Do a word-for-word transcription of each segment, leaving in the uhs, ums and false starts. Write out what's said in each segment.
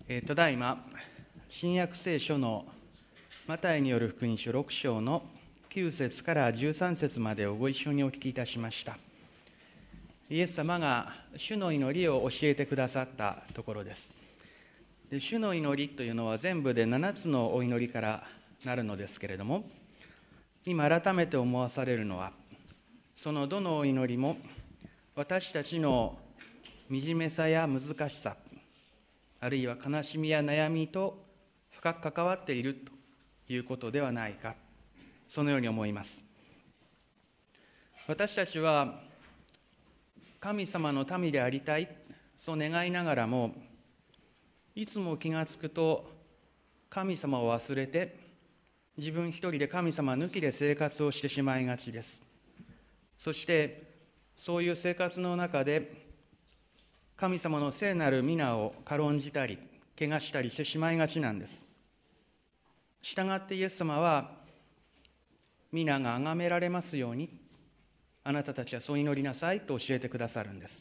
えー、ただいま新約聖書のマタイによる福音書ろく章のきゅう節からじゅうさん節までをご一緒にお聞きいたしました。イエス様が主の祈りを教えてくださったところです。で、主の祈りというのは全部でななつのお祈りからなるのですけれども、今改めて思わされるのは、そのどのお祈りも私たちの惨めさや難しさ、あるいは悲しみや悩みと深く関わっているということではないか、そのように思います。私たちは神様の民でありたい、そう願いながらも、いつも気がつくと神様を忘れて、自分一人で神様抜きで生活をしてしまいがちです。そしてそういう生活の中で神様の聖なる皆を軽んじたり汚したりしてしまいがちなんです。したがってイエス様は、皆が崇められますようにあなたたちはそう祈りなさいと教えてくださるんです。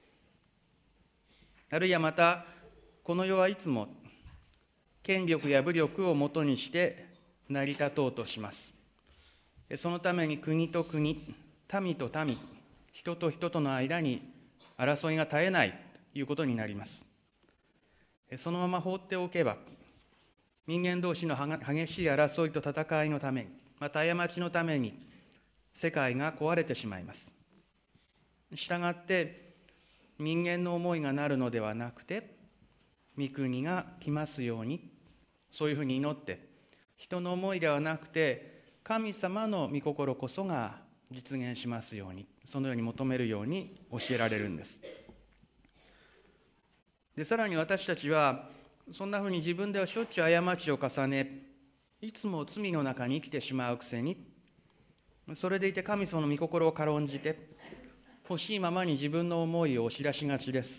あるいはまた、この世はいつも権力や武力をもとにして成り立とうとします。そのために国と国、民と民、人と人との間に争いが絶えないということになります。そのまま放っておけば、人間同士の激しい争いと戦いのために、また過ちのために世界が壊れてしまいます。したがって人間の思いがなるのではなくて、御国が来ますように、そういうふうに祈って、人の思いではなくて神様の御心こそが実現しますように、そのように求めるように教えられるんです。で、さらに私たちはそんなふうに自分ではしょっちゅう過ちを重ね、いつも罪の中に生きてしまうくせに、それでいて神様の御心を軽んじて、欲しいままに自分の思いを押し出しがちです。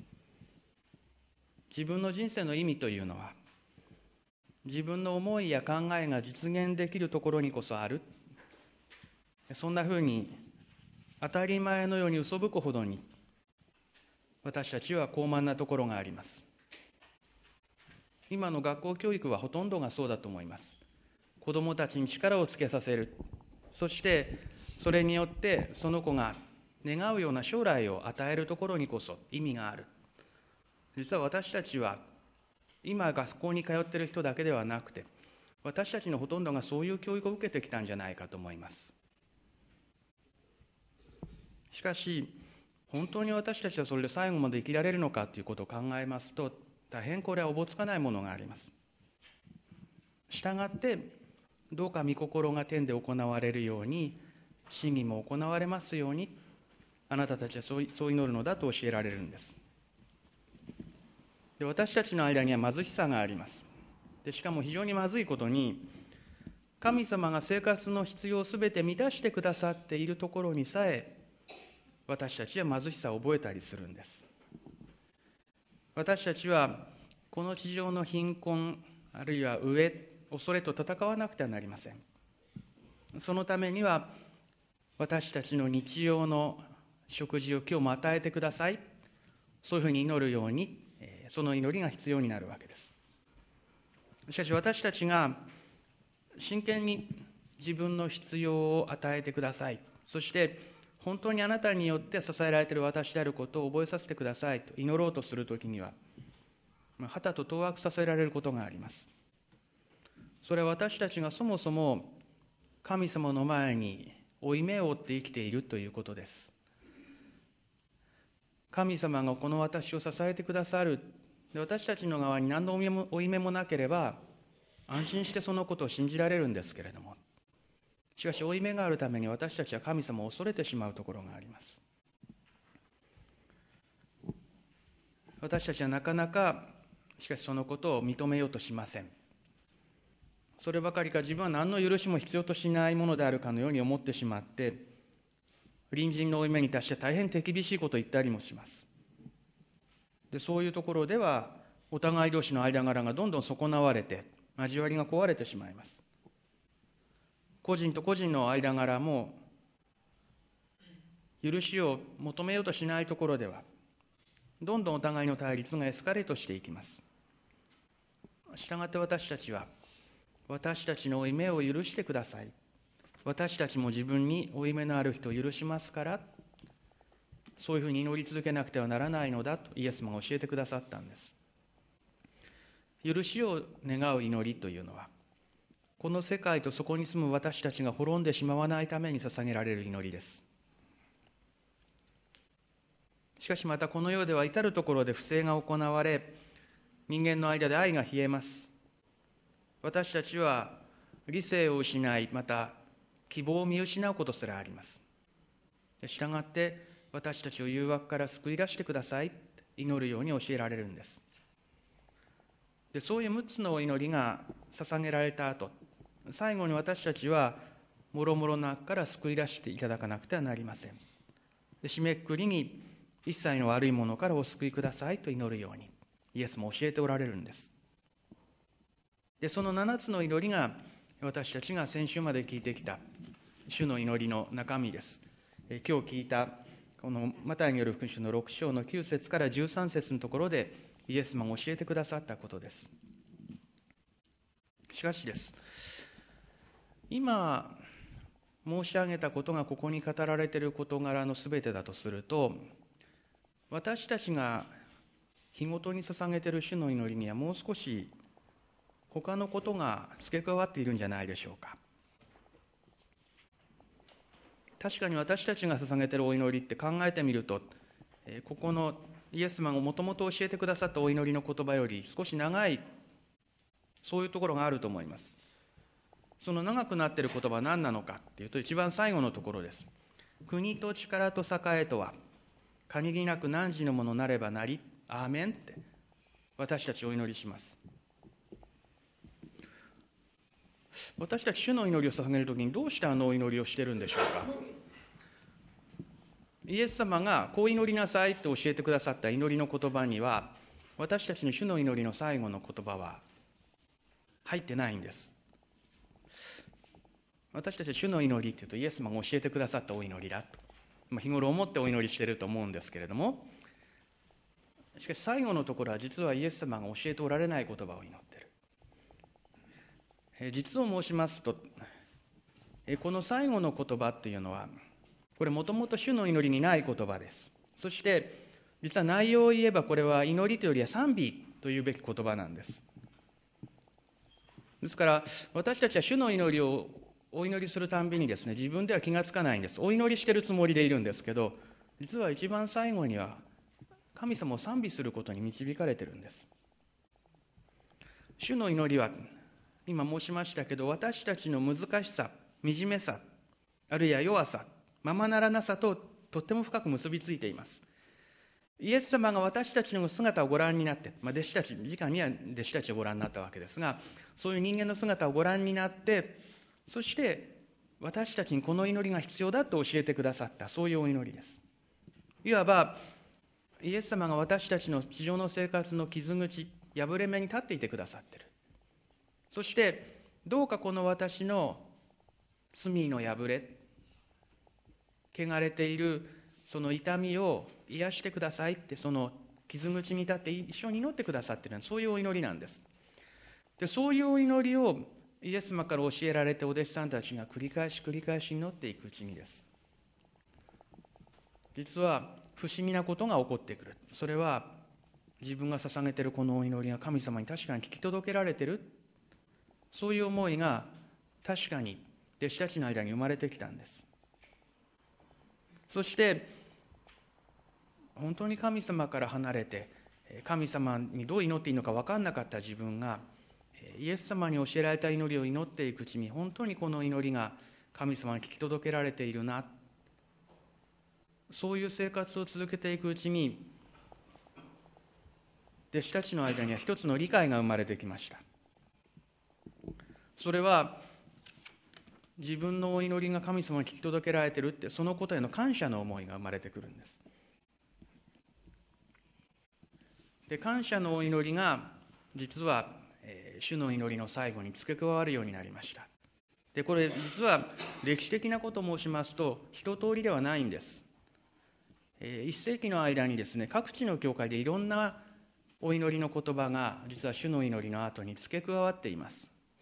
自分の人生の意味というのは、自分の思いや考えが実現できるところにこそある。そんなふうに当たり前のように嘘吹くほどに、私たちは傲慢なところがあります。今の学校教育はほとんどがそうだと思います。子どもたちに力をつけさせる。そしてそれによってその子が願うような将来を与えるところにこそ意味がある。実は私たちは今学校に通っている人だけではなくて、私たちのほとんどがそういう教育を受けてきたんじゃないかと思います。しかし本当に私たちはそれで最後まで生きられるのかということを考えますと、大変これはおぼつかないものがあります。したがってどうか御心が天で行われるように、真理も行われますように、あなたたちはそうそう祈るのだと教えられるんです。で、私たちの間には貧しさがあります。で、しかも非常にまずいことに、神様が生活の必要をすべて満たしてくださっているところにさえ、私たちは貧しさを覚えたりするんです。私たちはこの地上の貧困、あるいは飢え、恐れと戦わなくてはなりません。そのためには、私たちの日常の食事を今日も与えてください、そういうふうに祈るように、その祈りが必要になるわけです。しかし私たちが真剣に自分の必要を与えてください、そして本当にあなたによって支えられている私であることを覚えさせてくださいと祈ろうとするときには、はたと当惑させられることがあります。それは私たちがそもそも神様の前に負い目を負って生きているということです。神様がこの私を支えてくださる。私たちの側に何の負い目もなければ安心してそのことを信じられるんですけれども、しかし負い目があるために私たちは神様を恐れてしまうところがあります。私たちはなかなかしかしそのことを認めようとしません。そればかりか、自分は何の許しも必要としないものであるかのように思ってしまって、隣人の負い目に対して大変手厳しいことを言ったりもします。で、そういうところではお互い同士の間柄がどんどん損なわれて、交わりが壊れてしまいます。個人と個人の間柄も許しを求めようとしないところでは、どんどんお互いの対立がエスカレートしていきます。 したがって私たちは、私たちの負い目を許してください。私たちも自分に負い目のある人を許しますから、そういうふうに祈り続けなくてはならないのだとイエス様が教えてくださったんです。許しを願う祈りというのは、この世界とそこに住む私たちが滅んでしまわないために捧げられる祈りです。しかしまたこの世では至るところで不正が行われ、人間の間で愛が冷えます。私たちは理性を失い、また希望を見失うことすらあります。したがって私たちを誘惑から救い出してください、祈るように教えられるんです。で、そういうむっつのお祈りが捧げられた後、最後に私たちはもろもろの悪から救い出していただかなくてはなりません。で、締めくくりに一切の悪いものからお救いくださいと祈るようにイエスも教えておられるんです。で、そのななつの祈りが私たちが先週まで聞いてきた主の祈りの中身です。え今日聞いたこのマタイによる福音書のろく章のきゅう節からじゅうさん節のところでイエス様が教えてくださったことです。しかしです、今申し上げたことがここに語られている事柄のすべてだとすると、私たちが日ごとに捧げている主の祈りにはもう少し他のことが付け加わっているんじゃないでしょうか。確かに私たちが捧げているお祈りって考えてみると、ここのイエス様がもともと教えてくださったお祈りの言葉より少し長い、そういうところがあると思います。その長くなっている言葉は何なのかっていうと、一番最後のところです。国と力と栄えとは限りなく汝のものなればなり、アーメンって私たちお祈りします。私たち主の祈りを捧げるときにどうしてあのお祈りをしてるんでしょうか。イエス様がこう祈りなさいと教えてくださった祈りの言葉には、私たちの主の祈りの最後の言葉は入ってないんです。私たちは主の祈りというとイエス様が教えてくださったお祈りだと、まあ、日頃思ってお祈りしていると思うんですけれども、しかし最後のところは実はイエス様が教えておられない言葉を祈っている。実を申しますと、この最後の言葉というのは、これもともと主の祈りにない言葉です。そして実は内容を言えばこれは祈りというよりは賛美というべき言葉なんです。ですから私たちは主の祈りをお祈りするたんびにですね、自分では気がつかないんです。お祈りしているつもりでいるんですけど、実は一番最後には神様を賛美することに導かれているんです。主の祈りは今申しましたけど、私たちの難しさ、惨めさ、あるいは弱さ、ままならなさととっても深く結びついています。イエス様が私たちの姿をご覧になって、まあ、弟子たち、直には弟子たちをご覧になったわけですが、そういう人間の姿をご覧になって、そして私たちにこの祈りが必要だと教えてくださった、そういうお祈りです。いわばイエス様が私たちの地上の生活の傷口、破れ目に立っていてくださっている。そしてどうかこの私の罪の破れ、汚れているその痛みを癒してくださいって、その傷口に立って一緒に祈ってくださっている、そういうお祈りなんです。で、そういうお祈りをイエス様から教えられてお弟子さんたちが繰り返し繰り返し祈っていくうちにです、実は不思議なことが起こってくる。それは自分が捧げているこのお祈りが神様に確かに聞き届けられている、そういう思いが確かに弟子たちの間に生まれてきたんです。そして本当に神様から離れて神様にどう祈っていいのか分からなかった自分がイエス様に教えられた祈りを祈っていくうちに、本当にこの祈りが神様に聞き届けられているな、そういう生活を続けていくうちに、弟子たちの間には一つの理解が生まれてきました。それは自分のお祈りが神様に聞き届けられているって、そのことへの感謝の思いが生まれてくるんです。で、感謝のお祈りが実は、えー、主の祈りの最後に付け加わるようになりました。で、これ実は歴史的なことを申しますと一通りではないんです。えー、一世紀の間にですね、各地の教会でいろんなお祈りの言葉が実は主の祈りの後に付け加わっています。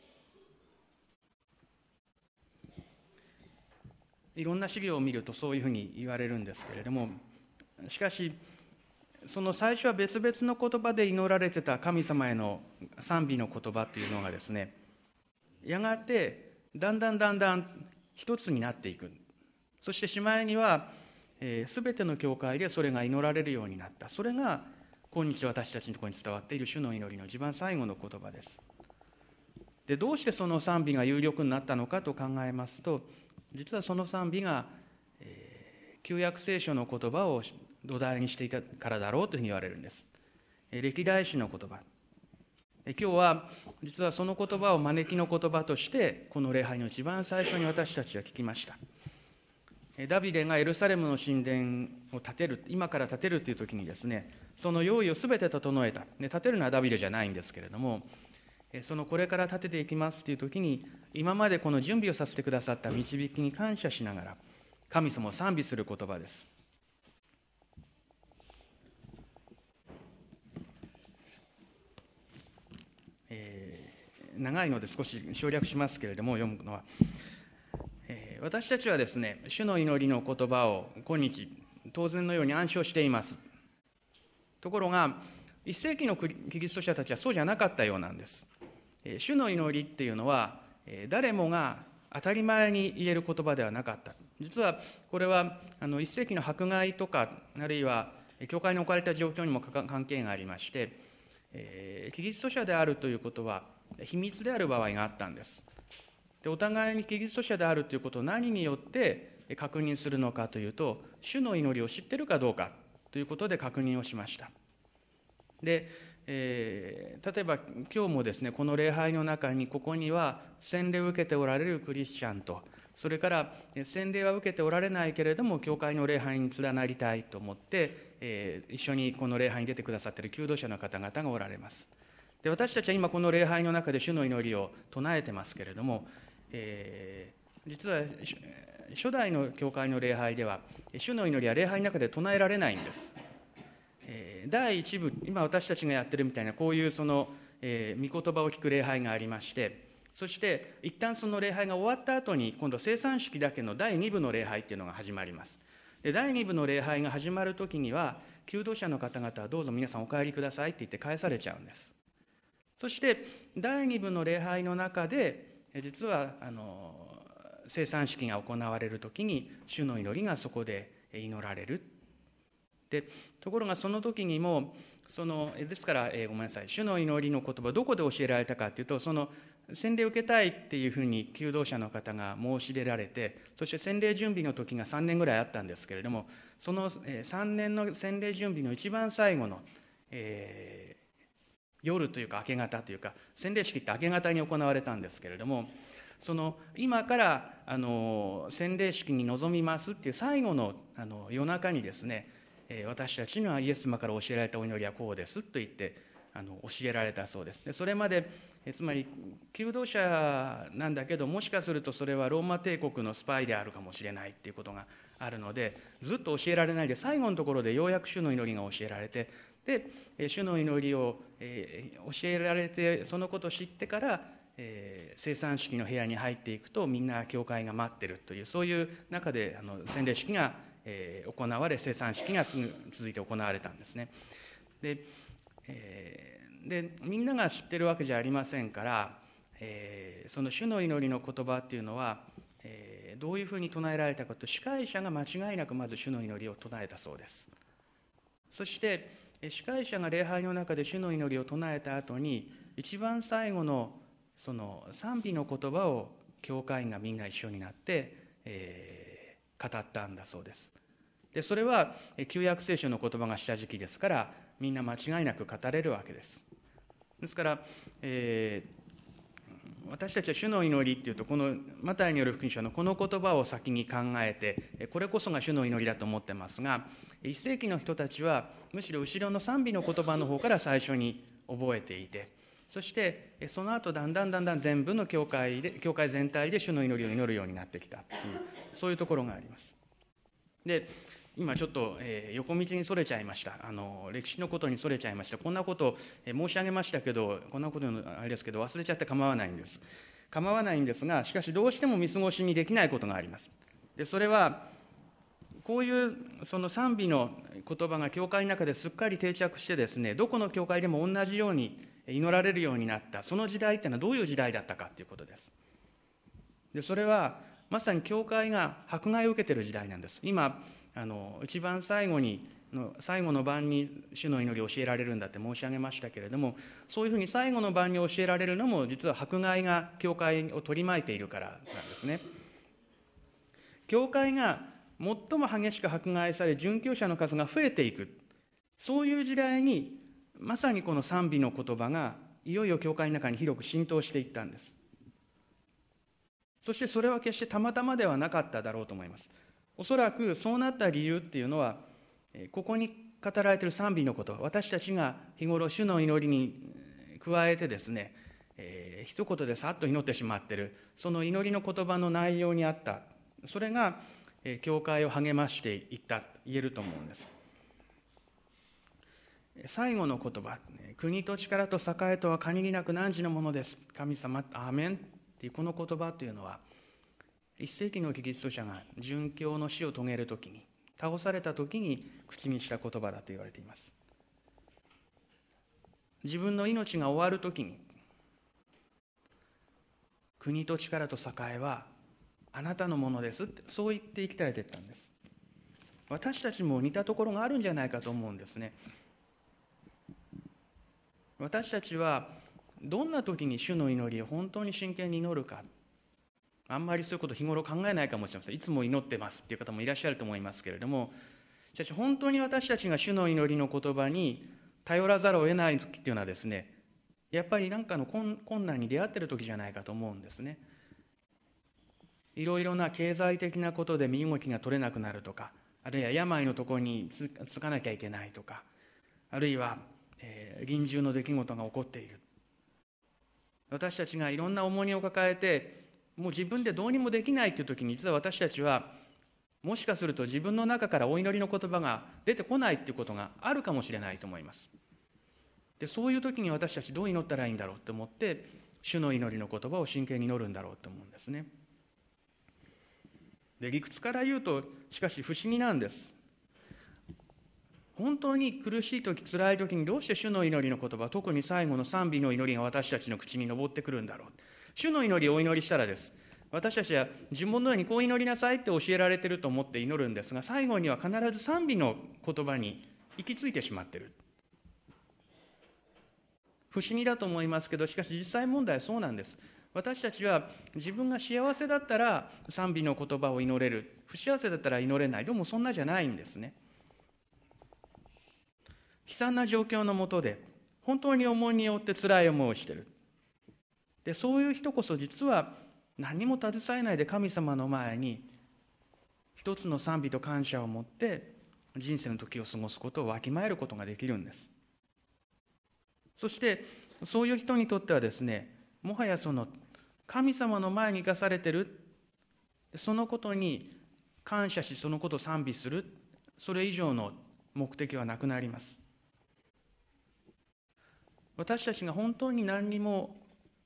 いろんな資料を見るとそういうふうに言われるんですけれども、しかしその最初は別々の言葉で祈られてた神様への賛美の言葉というのがですね、やがてだんだんだんだん一つになっていく。そしてしまいには、えー、全ての教会でそれが祈られるようになった。それが今日私たちのところに伝わっている主の祈りの一番最後の言葉です。で、どうしてその賛美が有力になったのかと考えますと、実はその賛美が、えー、旧約聖書の言葉を土台にしていたからだろうというふうに言われるんです。えー、歴代史の言葉。えー、今日は実はその言葉を招きの言葉としてこの礼拝の一番最初に私たちは聞きました。ダビデがエルサレムの神殿を建てる、今から建てるという時にですね、その用意をすべて整えた。で、建てるのはダビデじゃないんですけれども、そのこれから建てていきますという時に、今までこの準備をさせてくださった導きに感謝しながら、神様を賛美する言葉です。えー、長いので少し省略しますけれども、読むのは、私たちはですね、主の祈りの言葉を今日当然のように暗唱しています。ところがいっ世紀のキリスト者たちはそうじゃなかったようなんです。主の祈りっていうのは誰もが当たり前に言える言葉ではなかった。実はこれはあのいっ世紀の迫害とか、あるいは教会に置かれた状況にも関係がありまして、キリスト者であるということは秘密である場合があったんです。で、お互いにキリスト者であるということを何によって確認するのかというと、主の祈りを知っているかどうかということで確認をしました。で、えー、例えば今日もですね、この礼拝の中にここには洗礼を受けておられるクリスチャンと、それから洗礼は受けておられないけれども教会の礼拝に連なりたいと思って、えー、一緒にこの礼拝に出てくださっている求道者の方々がおられます。で、私たちは今この礼拝の中で主の祈りを唱えてますけれども、えー、実は初代の教会の礼拝では主の祈りは礼拝の中で唱えられないんです。えー、第一部、今私たちがやってるみたいなこういうその、えー、御言葉を聞く礼拝がありまして、そして一旦その礼拝が終わった後に今度聖餐式だけのだいに部の礼拝っていうのが始まります。で、だいに部の礼拝が始まる時には求道者の方々はどうぞ皆さんお帰りくださいって言って返されちゃうんです。そしてだいに部の礼拝の中で実はあの聖餐式が行われるときに主の祈りがそこで祈られる。で、ところがその時にもそのですから、えー、ごめんなさい、主の祈りの言葉どこで教えられたかというと、その洗礼を受けたいっていうふうに求道者の方が申し出られて、そして洗礼準備の時がさんねんぐらいあったんですけれども、そのさんねんの洗礼準備の一番最後の、えー夜というか明け方というか、洗礼式って明け方に行われたんですけれども、その今からあの洗礼式に臨みますっていう最後の、あの夜中にですね、えー、私たちにはイエス様から教えられたお祈りはこうですと言ってあの教えられたそうです。で、それまでえつまり求道者なんだけど、もしかするとそれはローマ帝国のスパイであるかもしれないっていうことがあるので、ずっと教えられないで最後のところでようやく主の祈りが教えられて、で主の祈りを、えー、教えられて、そのことを知ってから、えー、聖餐式の部屋に入っていくとみんな教会が待ってるという、そういう中であの洗礼式が、えー、行われ、聖餐式がすぐ続いて行われたんですね。で、えー、でみんなが知ってるわけじゃありませんから、えー、その主の祈りの言葉っていうのは、えー、どういうふうに唱えられたかと、司会者が間違いなくまず主の祈りを唱えたそうです。そして司会者が礼拝の中で主の祈りを唱えた後に、一番最後のその賛美の言葉を教会員がみんな一緒になって、えー、語ったんだそうです。で、それは旧約聖書の言葉が下敷きですから、みんな間違いなく語れるわけです。ですから、えー、私たちは主の祈りっていうと、このマタイによる福音書のこの言葉を先に考えて、これこそが主の祈りだと思ってますが、いっ世紀の人たちはむしろ後ろの賛美の言葉の方から最初に覚えていて、そしてその後だんだんだんだん全部の教会で教会全体で主の祈りを祈るようになってきたという、そういうところがあります。で、 今ちょっと、えー、横道にそれちゃいました。あの歴史のことにそれちゃいました。こんなことを、えー、申し上げましたけど、こんなことあれですけど、忘れちゃって構わないんです。構わないんですが、しかしどうしても見過ごしにできないことがあります。でそれは、こういうその賛美の言葉が教会の中ですっかり定着してですね、どこの教会でも同じように祈られるようになった、その時代っていうのはどういう時代だったかということです。でそれはまさに教会が迫害を受けている時代なんです。今あの一番最後に最後の晩に主の祈りを教えられるんだって申し上げましたけれども、そういうふうに最後の晩に教えられるのも実は迫害が教会を取り巻いているからなんですね。教会が最も激しく迫害され殉教者の数が増えていく、そういう時代にまさにこの賛美の言葉がいよいよ教会の中に広く浸透していったんです。そしてそれは決してたまたまではなかっただろうと思います。おそらくそうなった理由っていうのは、ここに語られている賛美のこと、私たちが日頃主の祈りに加えてですね、えー、一言でさっと祈ってしまっている、その祈りの言葉の内容にあった、それが教会を励ましていったと言えると思うんです。最後の言葉、国と力と栄えとは限りなく汝のものです、神様アーメンっていうこの言葉というのは、一世紀のキリスト者が殉教の死を遂げるときに、倒されたときに口にした言葉だと言われています。自分の命が終わるときに、国と力と栄えはあなたのものですって、そう言って生き絶えていったんです。私たちも似たところがあるんじゃないかと思うんですね。私たちはどんな時に主の祈りを本当に真剣に祈るか、あんまりそういうことを日頃考えないかもしれません。いつも祈ってますっていう方もいらっしゃると思いますけれども、しかし本当に私たちが主の祈りの言葉に頼らざるを得ない時っていうのはですね、やっぱり何かの困難に出会っている時じゃないかと思うんですね。いろいろな経済的なことで身動きが取れなくなるとか、あるいは病のところにつつかなきゃいけないとか、あるいは、えー、臨終の出来事が起こっている。私たちがいろんな重荷を抱えて、もう自分でどうにもできないという時に、実は私たちはもしかすると自分の中からお祈りの言葉が出てこないということがあるかもしれないと思います。でそういう時に私たちどう祈ったらいいんだろうと思って、主の祈りの言葉を真剣に祈るんだろうと思うんですね。で理屈から言うと、しかし不思議なんです。本当に苦しい時、辛い時にどうして主の祈りの言葉、特に最後の賛美の祈りが私たちの口に上ってくるんだろう。主の祈りをお祈りしたらです。私たちは呪文のようにこう祈りなさいって教えられていると思って祈るんですが、最後には必ず賛美の言葉に行き着いてしまっている。不思議だと思いますけど、しかし実際問題はそうなんです。私たちは自分が幸せだったら賛美の言葉を祈れる、不幸せだったら祈れない。でもそんなじゃないんですね。悲惨な状況の下で本当に重荷によって辛い思いをしている。でそういう人こそ実は何も携えないで神様の前に一つの賛美と感謝を持って人生の時を過ごすことをわきまえることができるんです。そしてそういう人にとってはですね、もはやその神様の前に生かされている、そのことに感謝し、そのことを賛美する、それ以上の目的はなくなります。私たちが本当に何にも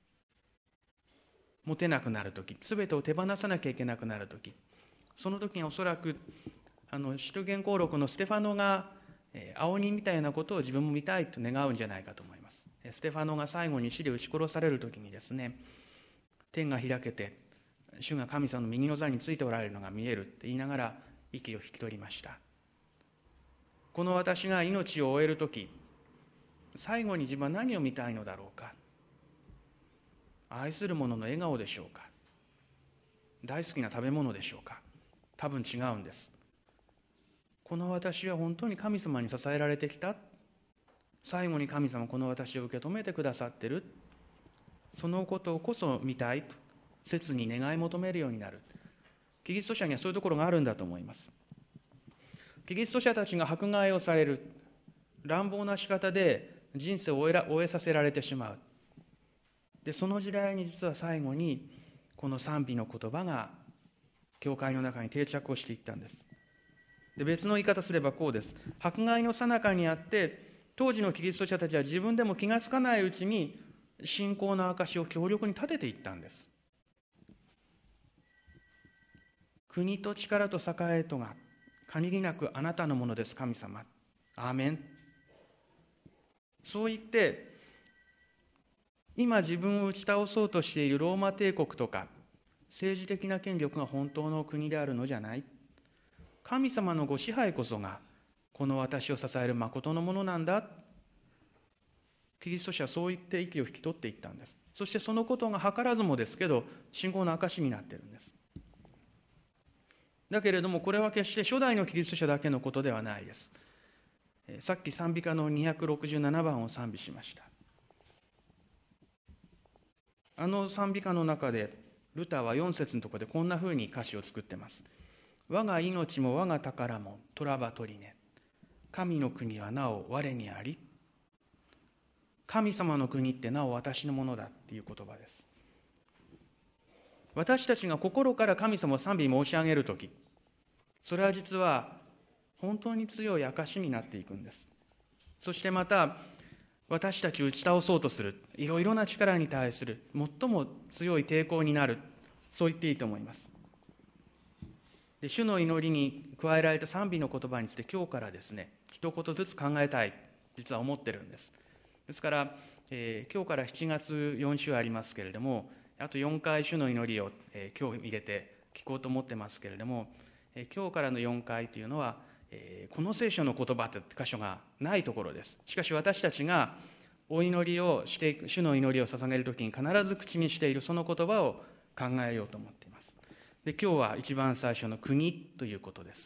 持てなくなるとき、すべてを手放さなきゃいけなくなるとき、その時におそらくあの使徒言行録のステファノが、えー、青鬼みたいなことを自分も見たいと願うんじゃないかと思います。ステファノが最後に石で撃ち殺される時にですね、天が開けて主が神様の右の座についておられるのが見えるって言いながら息を引き取りました。この私が命を終える時、最後に自分は何を見たいのだろうか。愛する者の笑顔でしょうか。大好きな食べ物でしょうか。多分違うんです。この私は本当に神様に支えられてきた。最後に神様この私を受け止めてくださっている。そのことをこそ見たいと切に願い求めるようになる。キリスト者にはそういうところがあるんだと思います。キリスト者たちが迫害をされる、乱暴な仕方で人生を終えら、終えさせられてしまう。でその時代に実は最後にこの賛美の言葉が教会の中に定着をしていったんです。 で、別の言い方すればこうです。迫害の最中にあって、当時のキリスト者たちは自分でも気がつかないうちに、信仰の証を強力に立てていったんです。国と力と栄えとが限りなくあなたのものです、神様。アーメン。そう言って、今自分を打ち倒そうとしているローマ帝国とか、政治的な権力が本当の国であるのじゃない。神様のご支配こそが、この私を支える誠のものなんだ。キリスト者はそう言って息を引き取っていったんです。そしてそのことが図らずもですけど、信仰の証になっているんです。だけれども、これは決して初代のキリスト者だけのことではないです。さっき賛美歌のにひゃくろくじゅうななばんを賛美しました。あの賛美歌の中で、ルターはよん節のところでこんなふうに歌詞を作っています。我が命も我が宝もとらば取りね。神の国はなお我にあり。神様の国ってなお私のものだっていう言葉です。私たちが心から神様を賛美申し上げるとき、それは実は本当に強い証になっていくんです。そしてまた、私たちを打ち倒そうとする、いろいろな力に対する最も強い抵抗になる、そう言っていいと思います。で、主の祈りに加えられた賛美の言葉について今日からですね、一言ずつ考えたい、実は思ってるんです。ですから、えー、今日からしちがつよん週ありますけれども、あとよんかい主の祈りを、えー、今日入れて聞こうと思ってますけれども、えー、今日からのよんかいというのは、えー、この聖書の言葉という箇所がないところです。しかし私たちがお祈りをしていく、主の祈りを捧げるときに必ず口にしているその言葉を考えようと思っています。で、今日は一番最初の国ということです。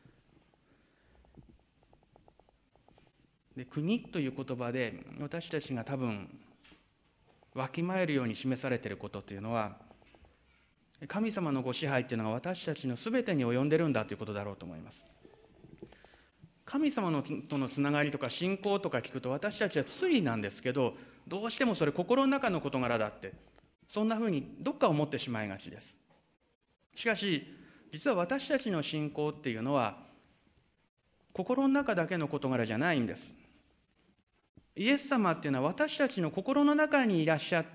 で、国という言葉で私たちが多分わきまえるように示されていることというのは、神様のご支配というのが私たちのすべてに及んでるんだということだろうと思います。神様のとのつながりとか信仰とか聞くと、私たちはついなんですけど、どうしてもそれ心の中の事柄だって、そんなふうにどっか思ってしまいがちです。しかし実は私たちの信仰っていうのは心の中だけの事柄じゃないんです。イエス様っていうのは私たちの心の中にいらっしゃって、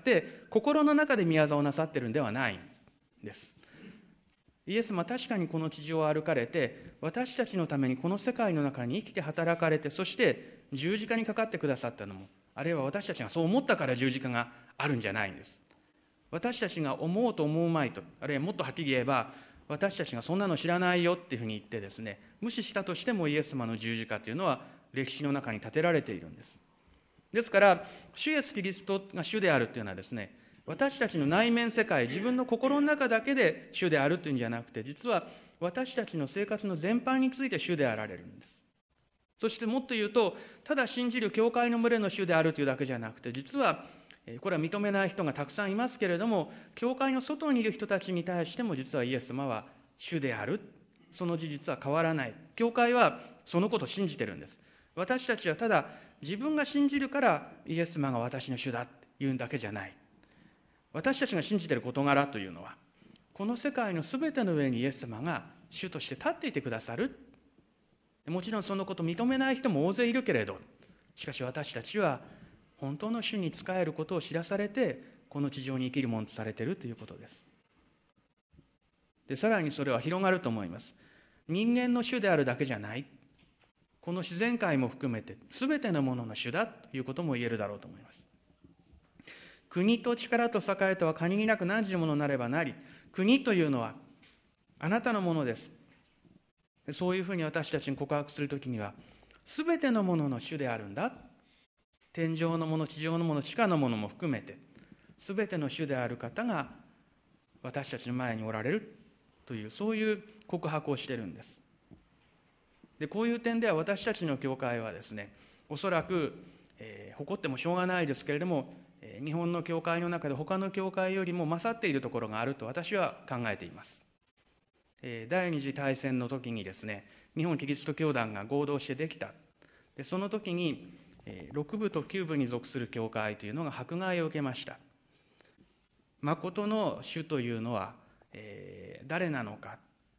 心の中で御業をなさってるんではないんです。イエス様は確かにこの地上を歩かれて、私たちのためにこの世界の中に生きて働かれて、そして十字架にかかってくださったのも、あるいは私たちがそう思ったから十字架があるんじゃないんです。私たちが思うと思うまいと、あるいはもっとはっきり言えば、私たちがそんなの知らないよっていうふうに言ってですね、無視したとしてもイエス様の十字架というのは歴史の中に立てられているんです。ですから、主イエスキリストが主であるというのはですね、私たちの内面世界、自分の心の中だけで主であるというんじゃなくて、実は私たちの生活の全般について主であられるんです。そしてもっと言うと、ただ信じる教会の群れの主であるというだけじゃなくて、実はこれは認めない人がたくさんいますけれども、教会の外にいる人たちに対しても実はイエス様は主である。その事実は変わらない。教会はそのことを信じてるんです。私たちはただ自分が信じるからイエス様が私の主だって言うんだけじゃない。私たちが信じている事柄というのは、この世界のすべての上にイエス様が主として立っていてくださる。もちろんそのことを認めない人も大勢いるけれど、しかし私たちは本当の主に仕えることを知らされて、この地上に生きるものとされているということです。で、さらにそれは広がると思います。人間の主であるだけじゃない。この自然界も含めて全てのものの主だということも言えるだろうと思います。国と力と栄えとは限りなく何時のものになればなり、国というのはあなたのものです。そういうふうに私たちに告白するときには、全てのものの主であるんだ。天上のもの、地上のもの、地下のものも含めて、全ての主である方が私たちの前におられるという、そういう告白をしているんです。で、こういう点では私たちの教会はですね、おそらく、えー、誇ってもしょうがないですけれども、えー、日本の教会の中で他の教会よりも勝っているところがあると私は考えています。えー、第二次大戦の時にですね、日本キリスト教団が合同してできた。で、その時に、えー、ろく部ときゅう部に属する教会というのが迫害を受けました。誠の主というのは、えー、誰なのか。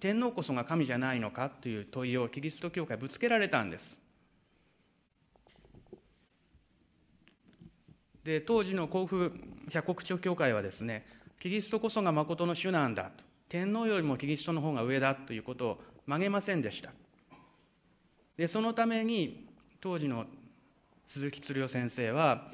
天皇こそが神じゃないのかという問いをキリスト教会ぶつけられたんです。で、当時の甲府百国町教会はですね、キリストこそが誠の主なんだと、天皇よりもキリストの方が上だということを曲げませんでした。で、そのために当時の鈴木鶴代先生は、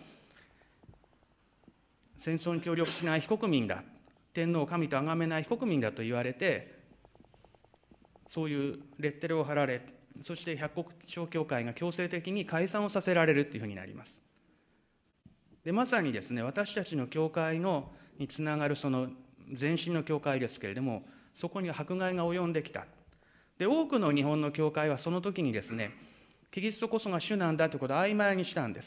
戦争に協力しない非国民だ、天皇を神と崇めない非国民だと言われて、そういうレッテルを貼られ、そして百国町教会が強制的に解散をさせられるというふうになります。で、まさにですね、私たちの教会のにつながるその前身の教会ですけれども、そこには迫害が及んできた。で、多くの日本の教会はその時にですね、キリストこそが主なんだということを曖昧にしたんです。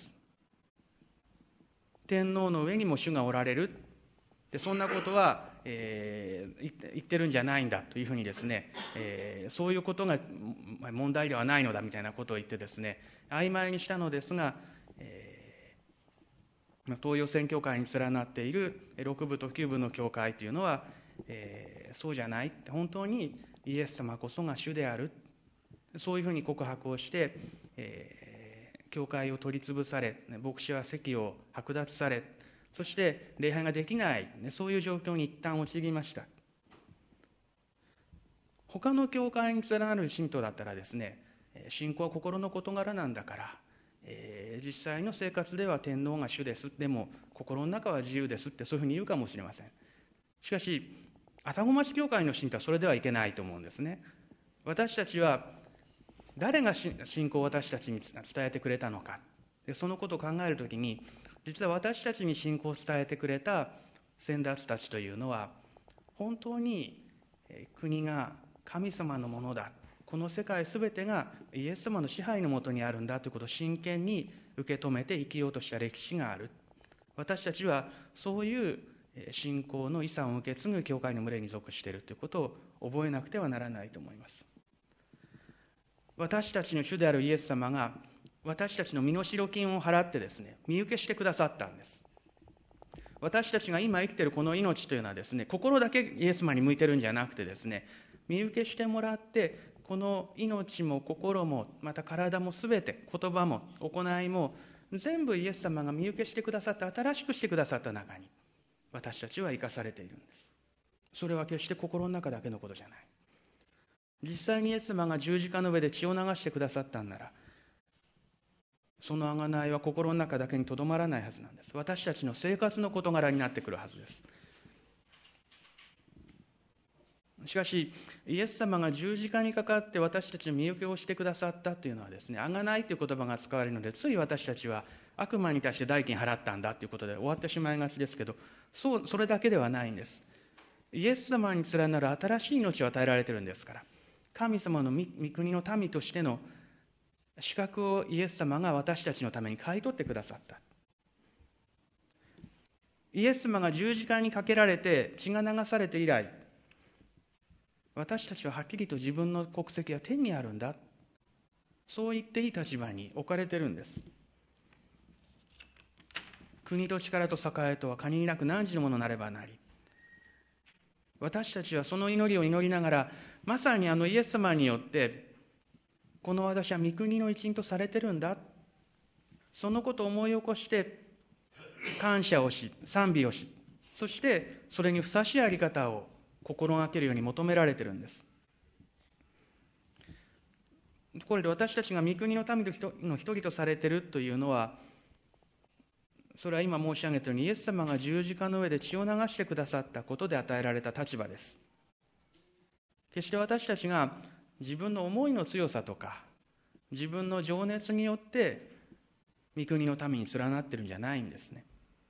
天皇の上にも主がおられる。で、そんなことは、えー、言ってるんじゃないんだというふうにですね、えー、そういうことが問題ではないのだみたいなことを言ってですね、曖昧にしたのですが、えー、東洋宣教会に連なっているろく部ときゅう部の教会というのは、えー、そうじゃない、本当にイエス様こそが主である、そういうふうに告白をして、えー、教会を取り潰され、牧師は席を剥奪され、そして礼拝ができない、そういう状況に一旦陥りました。他の教会に連なる信徒だったらですね、信仰は心の事柄なんだから、えー、実際の生活では天皇が主です、でも心の中は自由ですって、そういうふうに言うかもしれません。しかし、愛宕町教会の信徒はそれではいけないと思うんですね。私たちは誰が信仰を私たちに伝えてくれたのか、でそのことを考えるときに、実は私たちに信仰を伝えてくれた先達たちというのは、本当に国が神様のものだ、この世界すべてがイエス様の支配のもとにあるんだということを真剣に受け止めて生きようとした歴史がある。私たちはそういう信仰の遺産を受け継ぐ教会の群れに属しているということを覚えなくてはならないと思います。私たちの主であるイエス様が私たちの身代金を払ってですね、身請けしてくださったんです。私たちが今生きているこの命というのはですね、心だけイエス様に向いてるんじゃなくてですね、身請けしてもらって、この命も心も、また体もすべて、言葉も行いも、全部イエス様が身請けしてくださって、新しくしてくださった中に、私たちは生かされているんです。それは決して心の中だけのことじゃない。実際にイエス様が十字架の上で血を流してくださったんなら、その贖いは心の中だけにとどまらないはずなんです。私たちの生活の事柄になってくるはずです。しかし、イエス様が十字架にかかって私たちの身請けをしてくださったというのはですね、贖いという言葉が使われるので、つい私たちは悪魔に対して代金払ったんだということで終わってしまいがちですけど、そう、それだけではないんです。イエス様に連なる新しい命を与えられているんですから、神様の御国の民としての資格をイエス様が私たちのために買い取ってくださった。イエス様が十字架にかけられて血が流されて以来、私たちははっきりと自分の国籍は天にあるんだ、そう言っていい立場に置かれているんです。国と力と栄とは限りなく汝のものなればなり、私たちはその祈りを祈りながら、まさにあのイエス様によってこの私は御国の一員とされてるんだ、そのことを思い起こして感謝をし、賛美をし、そしてそれにふさわしいあり方を心がけるように求められているんです。これで私たちが御国の民の一人とされているというのは、それは今申し上げたようにイエス様が十字架の上で血を流してくださったことで与えられた立場です。決して私たちが自分の思いの強さとか自分の情熱によって御国の民に連なっているんじゃないんですね。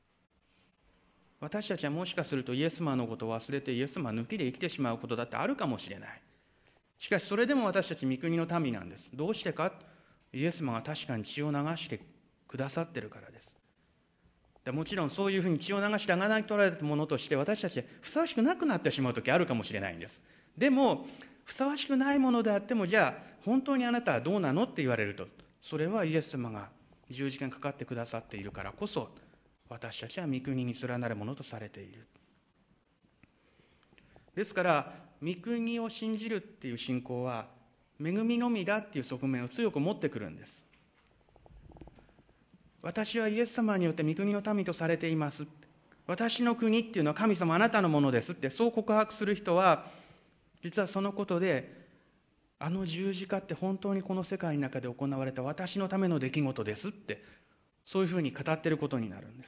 私たちはもしかするとイエス様のことを忘れてイエス様抜きで生きてしまうことだってあるかもしれない。しかしそれでも私たち御国の民なんです。どうしてか、イエス様が確かに血を流してくださっているからです。でもちろんそういうふうに血を流して贖い取られたものとして私たちはふさわしくなくなってしまう時あるかもしれないんです。でもふさわしくないものであっても、じゃあ本当にあなたはどうなのって言われると、それはイエス様が十字架にかかってくださっているからこそ、私たちは御国に連なるものとされている。 ですから、御国を信じるっていう信仰は、恵みのみだっていう側面を強く持ってくるんです。私はイエス様によって御国の民とされています。私の国っていうのは神様あなたのものですって、そう告白する人は、実はそのことで、あの十字架って本当にこの世界の中で行われた私のための出来事ですって、そういうふうに語っていることになるんです。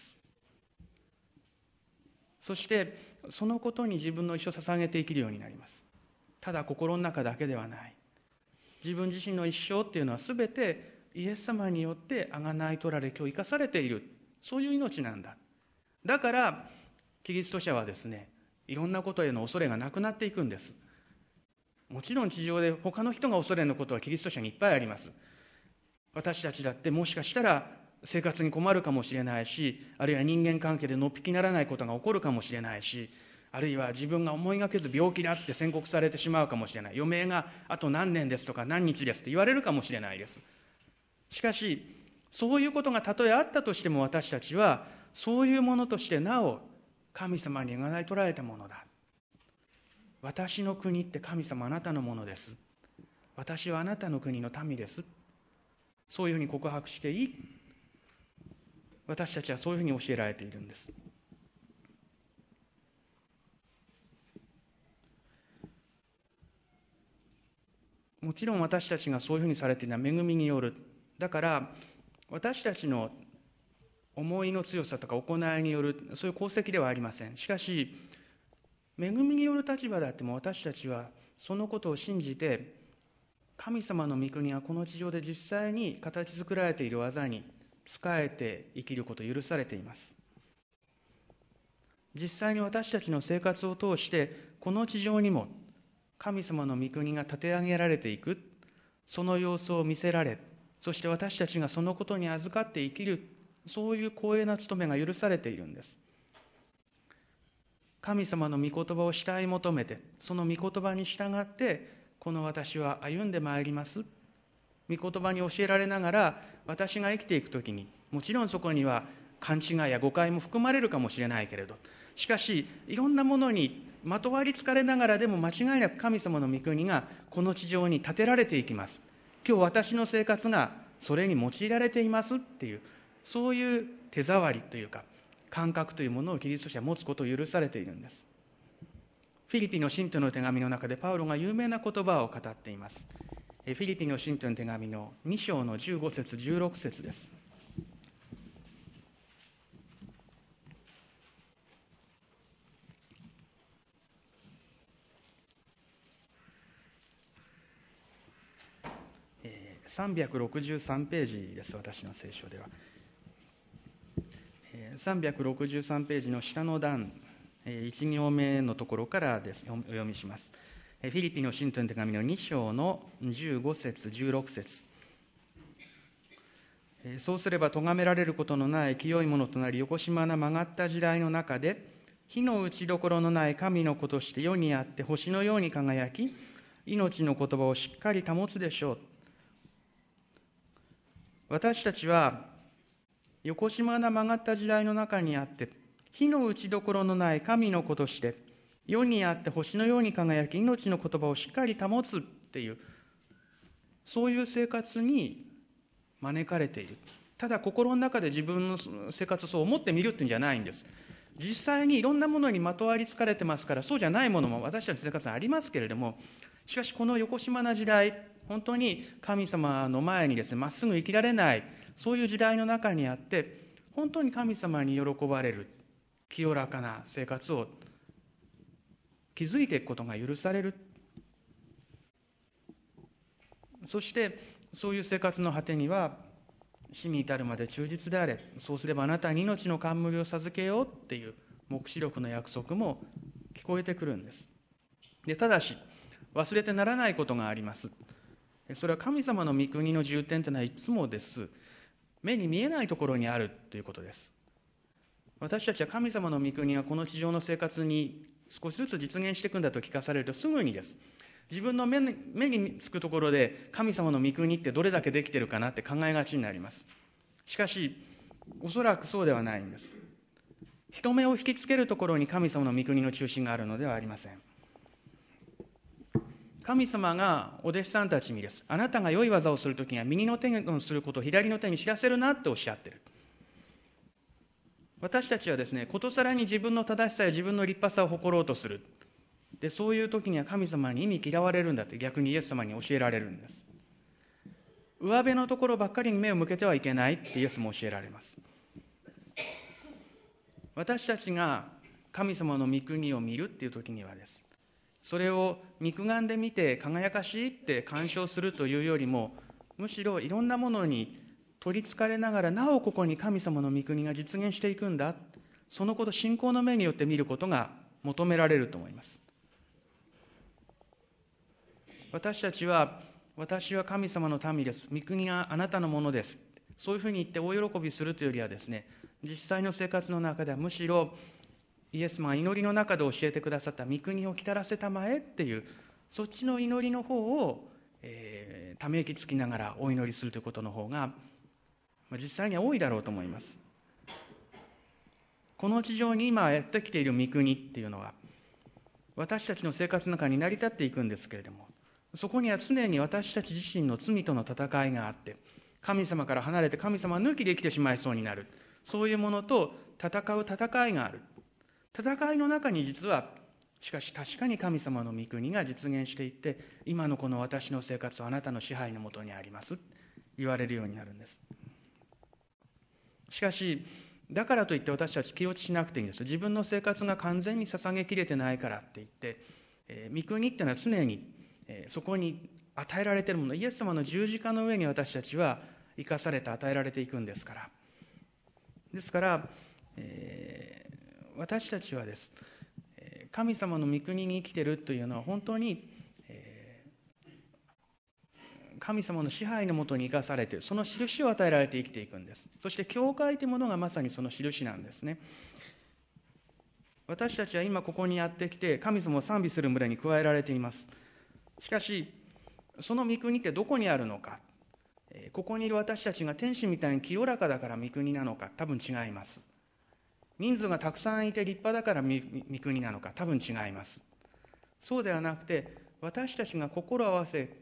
そしてそのことに自分の一生を捧げて生きるようになります。ただ心の中だけではない、自分自身の一生っていうのは全てイエス様によって贖い取られ、今日生かされている、そういう命なんだ。だからキリスト者はですね、いろんなことへの恐れがなくなっていくんです。もちろん地上で他の人が恐れのことはキリスト者にいっぱいあります。私たちだってもしかしたら生活に困るかもしれないし、あるいは人間関係でのっぴきならないことが起こるかもしれないし、あるいは自分が思いがけず病気だって宣告されてしまうかもしれない、余命があと何年ですとか何日ですって言われるかもしれないです。しかしそういうことがたとえあったとしても、私たちはそういうものとしてなお神様に贖い取られたものだ。私の国って神様あなたのものです。私はあなたの国の民です。そういうふうに告白していい。私たちはそういうふうに教えられているんです。もちろん私たちがそういうふうにされているのは恵みによる。だから私たちの思いの強さとか行いによるそういう功績ではありません。しかし恵みによる立場であっても、私たちはそのことを信じて、神様の御国がこの地上で実際に形作られている技に仕えて生きることを許されています。実際に私たちの生活を通してこの地上にも神様の御国が立て上げられていく、その様子を見せられ、そして私たちがそのことに預かって生きる、そういう光栄な務めが許されているんです。神様の御言葉を慕い求めて、その御言葉に従ってこの私は歩んでまいります。御言葉に教えられながら私が生きていくときに、もちろんそこには勘違いや誤解も含まれるかもしれないけれど、しかしいろんなものにまとわりつかれながらでも間違いなく神様の御国がこの地上に建てられていきます。今日私の生活がそれに用いられていますっていう、そういう手触りというか感覚というものをキリスト者は持つことを許されているんです。フィリピの信徒の手紙の中でパウロが有名な言葉を語っています。フィリピの信徒の手紙のに章のじゅうご節じゅうろく節です。さんびゃくろくじゅうさんページです、私の聖書では。さんびゃくろくじゅうさんページの下の段、いち行目のところからです。お読みします。フィリピの信徒の手紙のに章のじゅうご節じゅうろく節。そうすれば咎められることのない清いものとなり、よこしまな曲がった時代の中で、火の打ちどころのない神の子として世にあって星のように輝き、命の言葉をしっかり保つでしょう。私たちはよこしまな曲がった時代の中にあって、火の打ちどころのない神の子として世にあって星のように輝き、命の言葉をしっかり保つっていう、そういう生活に招かれている。ただ心の中で自分の生活をそう思ってみるっていうんじゃないんです。実際にいろんなものにまとわりつかれてますから、そうじゃないものも私たちの生活にありますけれども、しかしこのよこしまな時代、本当に神様の前にですね、まっすぐ生きられない、そういう時代の中にあって、本当に神様に喜ばれる清らかな生活を築いていくことが許される。そしてそういう生活の果てには、死に至るまで忠実であれ、そうすればあなたに命の冠を授けようっていう黙示録の約束も聞こえてくるんです。で、ただし忘れてならないことがあります。それは神様の御国の重点というのはいつもです。目に見えないところにあるということです。私たちは神様の御国がこの地上の生活に少しずつ実現していくんだと聞かされるとすぐにです。自分の目に、目につくところで神様の御国ってどれだけできてるかなって考えがちになります。しかし、おそらくそうではないんです。人目を引きつけるところに神様の御国の中心があるのではありません。 神様がお弟子さんたちにです。あなたが良い技をするときには右の手にすることを左の手に知らせるなっておっしゃってる。私たちはですね、ことさらに自分の正しさや自分の立派さを誇ろうとする。で、そういう時には神様に意味嫌われるんだって逆にイエス様に教えられるんです。上辺のところばっかりに目を向けてはいけないってイエスも教えられます。私たちが神様の御国を見るっていう時にはです。それを肉眼で見て輝かしいって鑑賞するというよりも、むしろいろんなものに取りつかれながら、なおここに神様の御国が実現していくんだ、そのことを信仰の目によって見ることが求められると思います。私たちは、私は神様の民です、御国があなたのものです、そういうふうに言って大喜びするというよりはですね、実際の生活の中ではむしろイエス様が祈りの中で教えてくださった御国を来たらせたまえっていう、そっちの祈りの方を、えー、ため息つきながらお祈りするということの方が、まあ、実際には多いだろうと思います。この地上に今やってきている御国っていうのは、私たちの生活の中に成り立っていくんですけれども、そこには常に私たち自身の罪との戦いがあって、神様から離れて神様抜きで生きてしまいそうになる、そういうものと戦う戦いがある。戦いの中に実は、しかし確かに神様の御国が実現していって、今のこの私の生活はあなたの支配のもとにあります言われるようになるんです。しかしだからといって私たち気落ちしなくていいんです。自分の生活が完全に捧げきれてないからって言って、えー、御国っていうのは常に、えー、そこに与えられているもの、イエス様の十字架の上に私たちは生かされて与えられていくんですから。ですから、えー私たちはです、神様の御国に生きているというのは本当に神様の支配のもとに生かされている、その印を与えられて生きていくんです。そして教会というものがまさにその印なんですね。私たちは今ここにやってきて神様を賛美する群れに加えられています。しかしその御国ってどこにあるのか、ここにいる私たちが天使みたいに清らかだから御国なのか、多分違います。人数がたくさんいて立派だから御国なのか、多分違います。そうではなくて、私たちが心を合わせ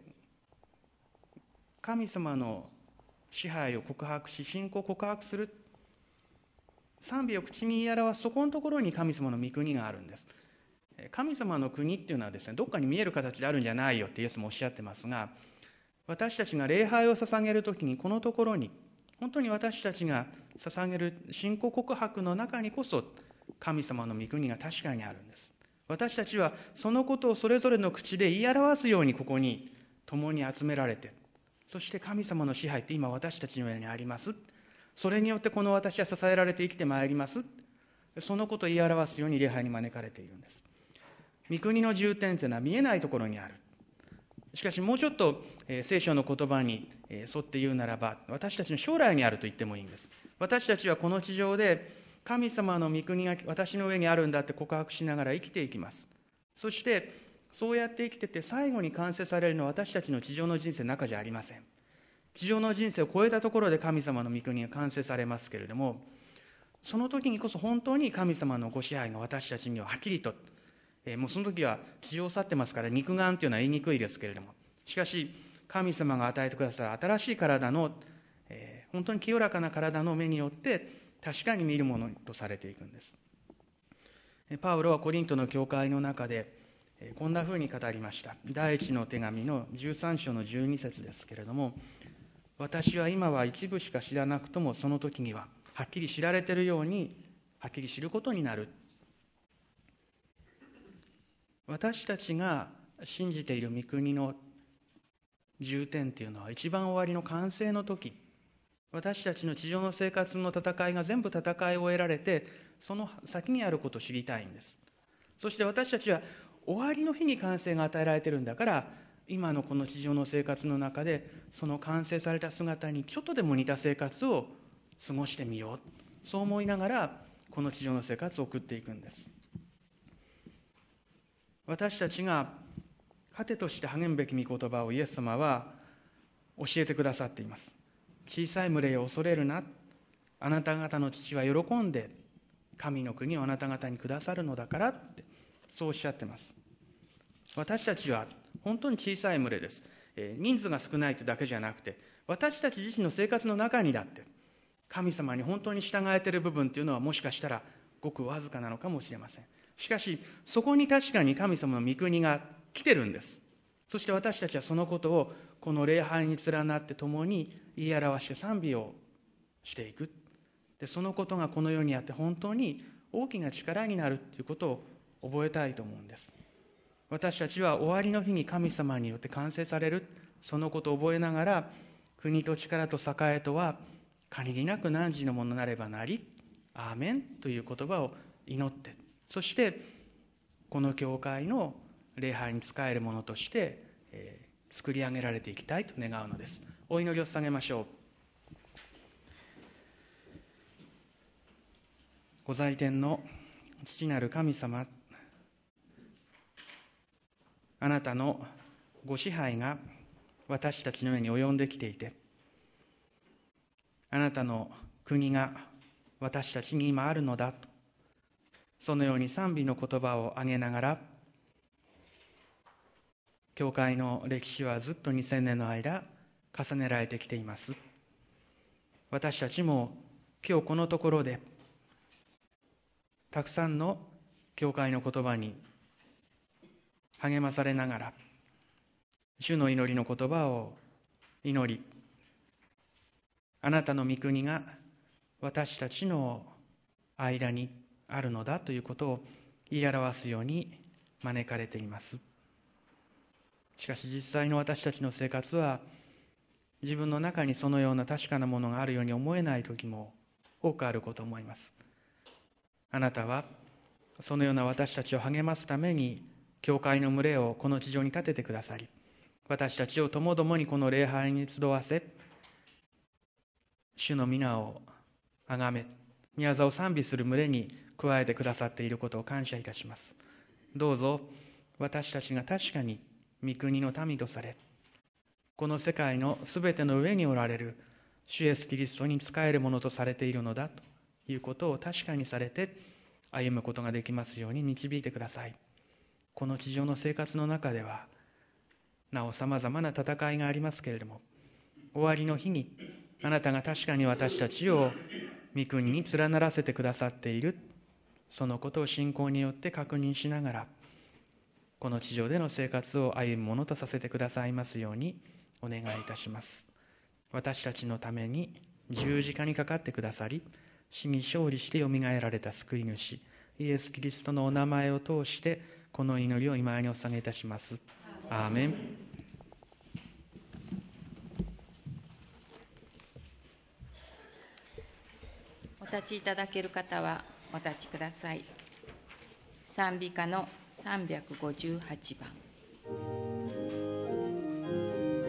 神様の支配を告白し、信仰を告白する、賛美を口に言い表す、そこのところに神様の御国があるんです。神様の国っていうのはですね、どっかに見える形であるんじゃないよってイエスもおっしゃってますが、私たちが礼拝を捧げるときにこのところに、本当に私たちが捧げる信仰告白の中にこそ神様の御国が確かにあるんです。私たちはそのことをそれぞれの口で言い表すようにここに共に集められて、そして神様の支配って今私たちの上にあります。それによってこの私は支えられて生きてまいります。そのことを言い表すように礼拝に招かれているんです。御国の重点というのは見えないところにある。しかしもうちょっと、えー、聖書の言葉に、えー、沿って言うならば、私たちの将来にあると言ってもいいんです。私たちはこの地上で神様の御国が私の上にあるんだって告白しながら生きていきます。そしてそうやって生きてて最後に完成されるのは私たちの地上の人生の中じゃありません。地上の人生を超えたところで神様の御国が完成されますけれども、その時にこそ本当に神様のご支配が私たちにははっきりと、えー、もうその時は地上を去ってますから肉眼というのは言いにくいですけれども、しかし神様が与えてくださる新しい体の、えー、本当に清らかな体の目によって確かに見るものとされていくんです。パウロはコリントの教会の中でこんなふうに語りました。第一の手紙のじゅうさん章のじゅうに節ですけれども、私は今は一部しか知らなくともその時にははっきり知られているようにはっきり知ることになる。私たちが信じている御国の重点というのは一番終わりの完成の時、私たちの地上の生活の戦いが全部戦い終えられて、その先にあることを知りたいんです。そして私たちは終わりの日に完成が与えられているんだから、今のこの地上の生活の中でその完成された姿にちょっとでも似た生活を過ごしてみよう、そう思いながらこの地上の生活を送っていくんです。私たちが糧として励むべき御言葉をイエス様は教えてくださっています。小さい群れを恐れるな、あなた方の父は喜んで神の国をあなた方にくださるのだからって、そうおっしゃってます。私たちは本当に小さい群れです。えー人数が少ないというだけじゃなくて、私たち自身の生活の中にだって、神様に本当に従えている部分というのはもしかしたらごくわずかなのかもしれません。しかし、そこに確かに神様の御国が来てるんです。そして私たちはそのことをこの礼拝に連なって共に言い表して賛美をしていく。で、そのことがこの世にあって本当に大きな力になるということを覚えたいと思うんです。私たちは終わりの日に神様によって完成される、そのことを覚えながら、国と力と栄えとは限りなく汝のものなればなり、アーメンという言葉を祈って、そしてこの教会の礼拝に仕えるものとして、えー、作り上げられていきたいと願うのです。お祈りを捧げましょう。ご在天の父なる神様、あなたのご支配が私たちの上に及んできていて、あなたの国が私たちに今あるのだと、そのように賛美の言葉をあげながら、教会の歴史はずっとにせんねんの間重ねられてきています。私たちも今日このところでたくさんの教会の言葉に励まされながら、主の祈りの言葉を祈り、あなたの御国が私たちの間にあるのだということを言い表すように招かれています。しかし実際の私たちの生活は、自分の中にそのような確かなものがあるように思えない時も多くあること思います。あなたはそのような私たちを励ますために教会の群れをこの地上に立ててくださり、私たちをともどもにこの礼拝に集わせ、主の皆をあがめ、宮座を賛美する群れに加えてくださっていることを感謝いたします。どうぞ私たちが確かに御国の民とされ、この世界のすべての上におられる主イエスキリストに仕えるものとされているのだということを確かにされて歩むことができますように導いてください。この地上の生活の中ではなおさまざまな戦いがありますけれども、終わりの日にあなたが確かに私たちを御国に連ならせてくださっている、そのことを信仰によって確認しながら、この地上での生活を歩むものとさせてくださいますようにお願いいたします。私たちのために十字架にかかってくださり、死に勝利してよみがえられた救い主イエス・キリストのお名前を通してこの祈りを今にお捧げいたします。アーメン。 お立ちいただける方はお立ちください。賛美歌のさんびゃくごじゅうはちばん。